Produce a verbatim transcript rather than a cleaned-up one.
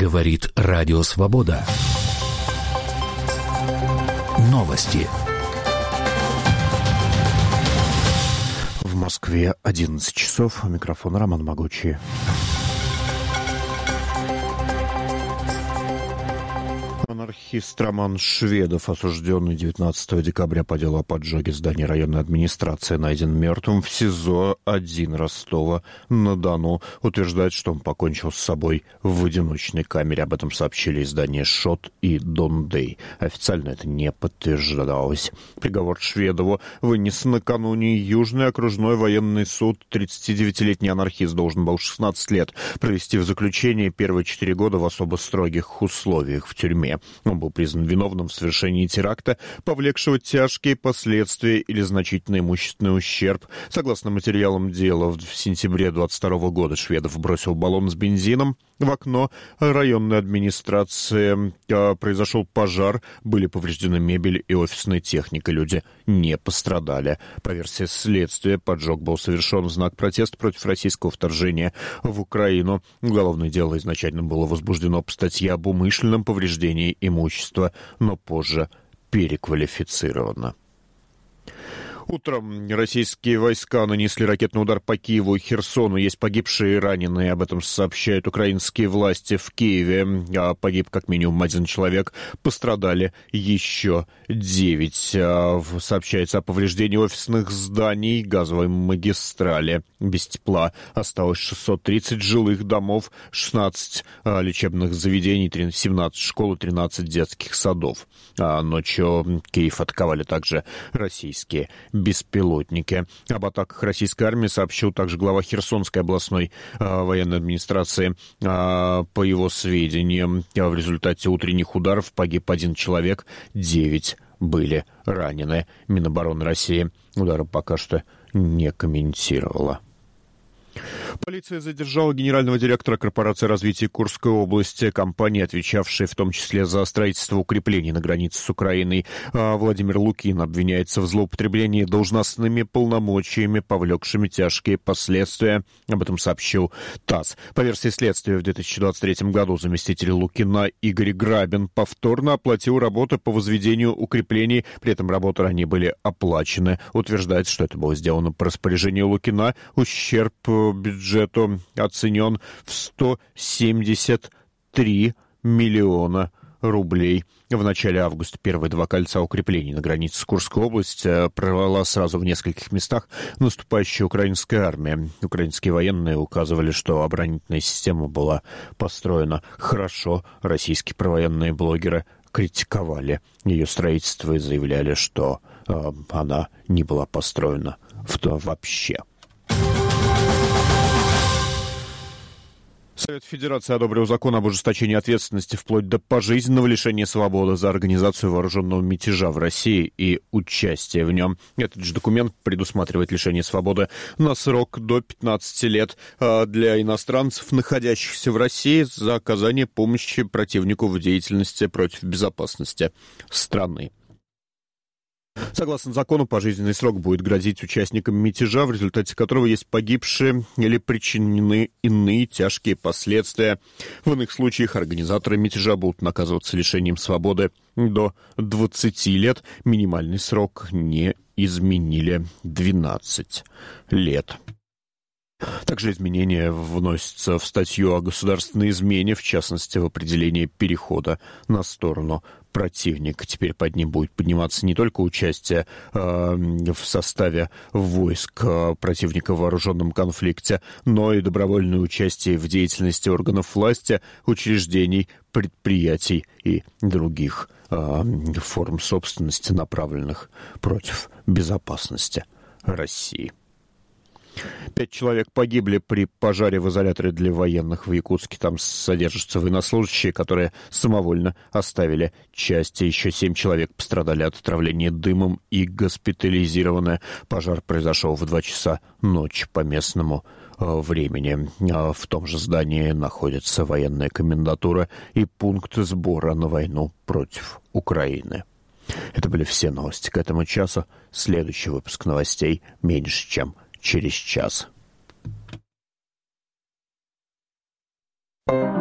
Говорит Радио Свобода. Новости. В Москве одиннадцать часов. У микрофона Роман Могучий. Анархист Роман Шведов, осужденный девятнадцатого декабря по делу о поджоге здания районной администрации, найден мертвым в СИЗО один Ростова-на-Дону. Утверждает, что он покончил с собой в одиночной камере. Об этом сообщили издания «Шот» и «Дондей». Официально это не подтверждалось. Приговор Шведову вынес накануне. Южный окружной военный суд. тридцатидевятилетний анархист должен был шестнадцать лет провести в заключении, первые четыре года в особо строгих условиях в тюрьме. Он был признан виновным в совершении теракта, повлекшего тяжкие последствия или значительный имущественный ущерб. Согласно материалам дела, в сентябре двадцать второго года Шведов бросил баллон с бензином в окно районной администрации. Произошел пожар, были повреждены мебель и офисная техника. Люди не пострадали. По версии следствия, поджог был совершен в знак протеста против российского вторжения в Украину. Уголовное дело изначально было возбуждено по статье об умышленном повреждении имущества, но позже переквалифицировано. Утром российские войска нанесли ракетный удар по Киеву и Херсону. Есть погибшие и раненые. Об этом сообщают украинские власти в Киеве. Погиб как минимум один человек. Пострадали еще девять. Сообщается о повреждении офисных зданий, газовой магистрали. Без тепла осталось шестьсот тридцать жилых домов, шестнадцать лечебных заведений, семнадцать школ и тринадцать детских садов. Ночью Киев атаковали также российские беспилотники. Об атаках российской армии сообщил также глава Херсонской областной э, военной администрации. Э, по его сведениям, в результате утренних ударов погиб один человек, девять были ранены. Минобороны России удары пока что не комментировала. Полиция задержала генерального директора корпорации развития Курской области, компании, отвечавшей в том числе за строительство укреплений на границе с Украиной. Владимир Лукин обвиняется в злоупотреблении должностными полномочиями, повлекшими тяжкие последствия. Об этом сообщил ТАСС. По версии следствия, в две тысячи двадцать третьем году заместитель Лукина Игорь Грабин повторно оплатил работы по возведению укреплений. При этом работы ранее были оплачены. Утверждается, что это было сделано по распоряжению Лукина. Ущерб бюджету оценен в сто семьдесят три миллиона рублей. В начале августа первые два кольца укреплений на границе с Курской областью прорвала сразу в нескольких местах наступающая украинская армия. Украинские военные указывали, что оборонительная система была построена хорошо. Российские провоенные блогеры критиковали ее строительство и заявляли, что э, она не была построена в то вообще. Совет Федерации одобрил закон об ужесточении ответственности вплоть до пожизненного лишения свободы за организацию вооруженного мятежа в России и участие в нем. Этот же документ предусматривает лишение свободы на срок до пятнадцати лет для иностранцев, находящихся в России, за оказание помощи противнику в деятельности против безопасности страны. Согласно закону, пожизненный срок будет грозить участникам мятежа, в результате которого есть погибшие или причинены иные тяжкие последствия. В иных случаях организаторы мятежа будут наказываться лишением свободы до двадцати лет. Минимальный срок не изменили — двенадцать лет. Также изменения вносятся в статью о государственной измене, в частности, в определении перехода на сторону противника. Теперь под ним будет подниматься не только участие э, в составе войск э, противника в вооруженном конфликте, но и добровольное участие в деятельности органов власти, учреждений, предприятий и других э, форм собственности, направленных против безопасности России. Пять человек погибли при пожаре в изоляторе для военных в Якутске. Там содержатся военнослужащие, которые самовольно оставили части. Еще семь человек пострадали от отравления дымом и госпитализированы. Пожар произошел в два часа ночи по местному э, времени. В том же здании находится военная комендатура и пункт сбора на войну против Украины. Это были все новости к этому часу. Следующий выпуск новостей меньше, чем через час.